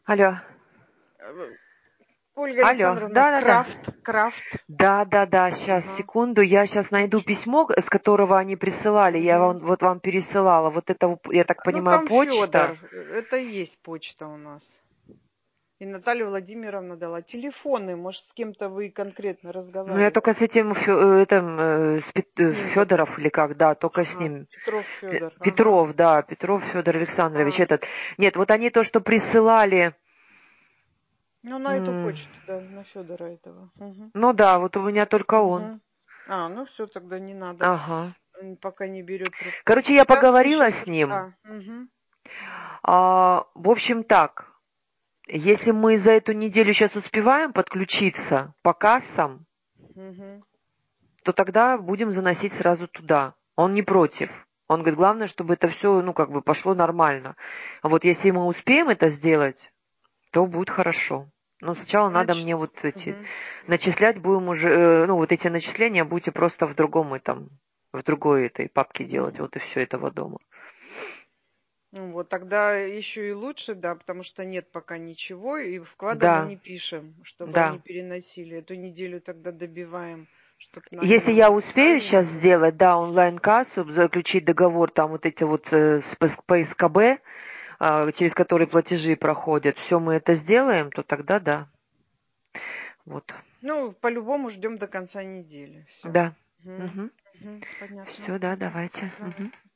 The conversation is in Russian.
Алло. Э, Ольга Алло. Александровна, Да-да-да. Крафт. Да-да-да. Сейчас, Ага, секунду. Я сейчас найду точно. письмо, с которого они присылали. Я Мгм. вам пересылала. Вот это, я так Ну, понимаю, там почта. Федор. Это и есть почта у нас. И Наталья Владимировна дала телефоны. Может, с кем-то вы конкретно Ну, я только разговаривали? с этим С ним только. Федоров или как, да, только с Ага. ним. Петров Федор. Ага. Петров, да, Петров Федор Александрович, А, этот. Нет, вот они то, что присылали. ну, на эту почту, да, на Федора этого. Мгм. Ну да, вот у меня только он. Мгм. Ну все, тогда не надо. Ага. Пока не берет трубку. Короче, я Сейчас поговорила сейчас. с ним. В общем, так. Если мы за эту неделю сейчас успеваем подключиться по кассам, Мгм. то тогда будем заносить сразу туда. Он не против. Он говорит, главное, чтобы это все, ну, как бы пошло нормально. А вот если мы успеем это сделать, то будет хорошо. Но сначала надо Значит, мне вот эти мгм. начислять будем уже, ну, вот эти начисления будете просто в другом этом, в другой этой папке делать. Вот и все этого дома. Ну вот тогда еще и лучше, да, потому что нет пока ничего, и вклада мы Да, не пишем, чтобы они да. переносили. Эту неделю тогда добиваем, чтобы они Если нам я успею написали. сейчас сделать, да, онлайн-кассу, заключить договор, там вот эти вот с ПСКБ, через который платежи проходят, все мы это сделаем, то тогда да. Вот. Ну, по-любому ждем до конца недели. Все. Да. Угу. Понятно. Все, да, Мгм. давайте. Мгм. Давайте.